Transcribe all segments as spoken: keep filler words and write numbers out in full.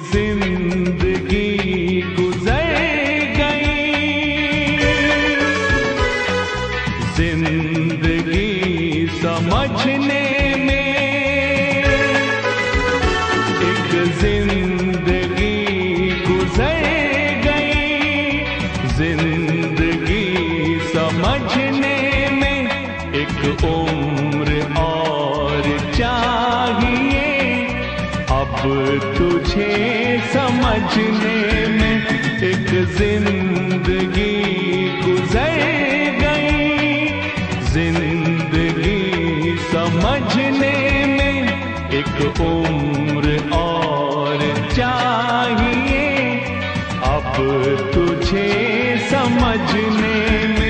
जिंदगी गुजर गई। जिंदगी समझने में एक जिंदगी गुजर गई। जिंदगी समझने में एक उम्र और चाहिए। अब तुझे समझने में एक जिंदगी गुजर गई। जिंदगी समझने में एक उम्र और चाहिए। अब तुझे समझने में।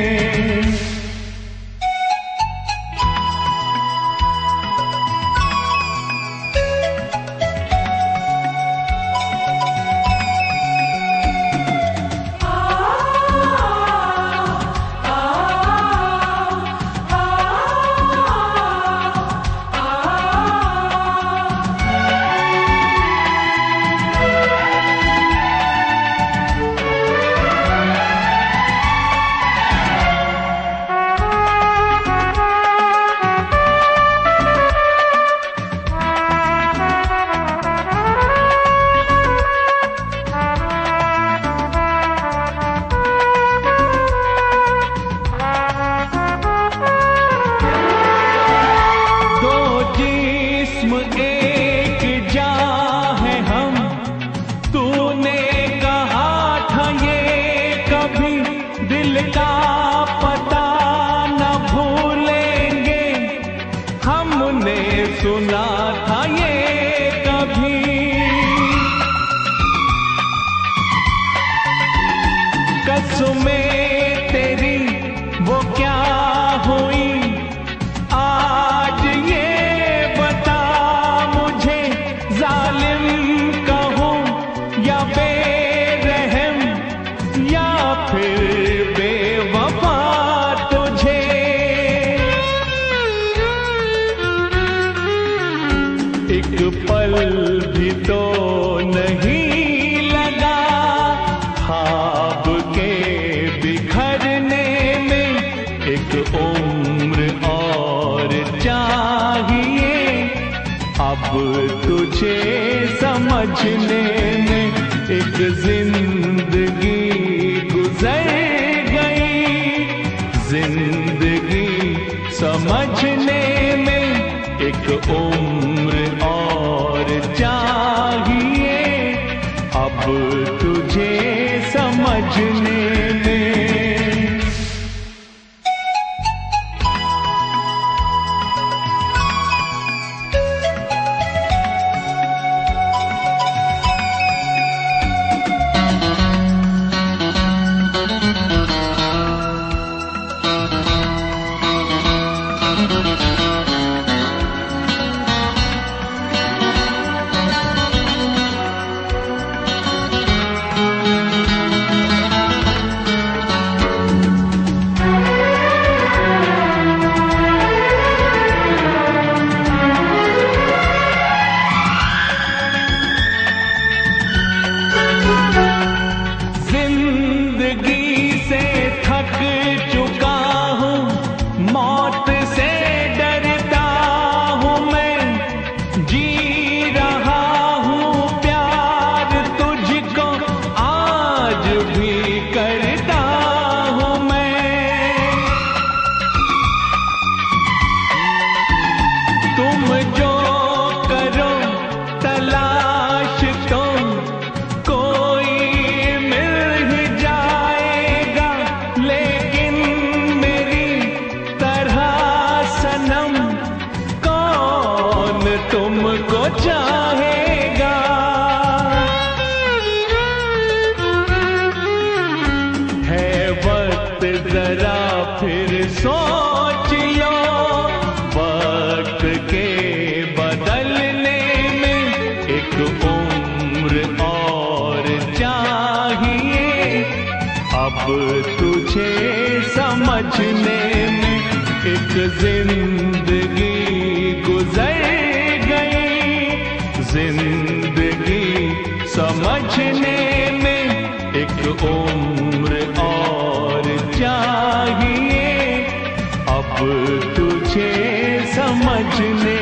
एक जा है हम, तूने कहा था ये कभी दिल का पता न भूलेंगे। हमने सुना था ये कभी, कसमें तेरी वो क्या हुई आज ये बता मुझे। जालिम कहूँ या बेरहम या फिर बेवफा तुझे। एक पल भी तो नहीं लगा ख्वाब के बिखरने में। एक उम्र और चाहिए। अब तुझे समझने में एक जिंदगी गुजर गई। जिंदगी समझने में एक उम्र और चाहिए। अब तुझे समझने में। तुमको चाहेगा है वक्त जरा फिर सोच लो। वक्त के बदलने में एक उम्र और चाहिए। अब तुझे समझने में एक जिंदगी गुजर गई। जिंदगी समझने में एक उम्र और चाहिए, अब तुझे समझने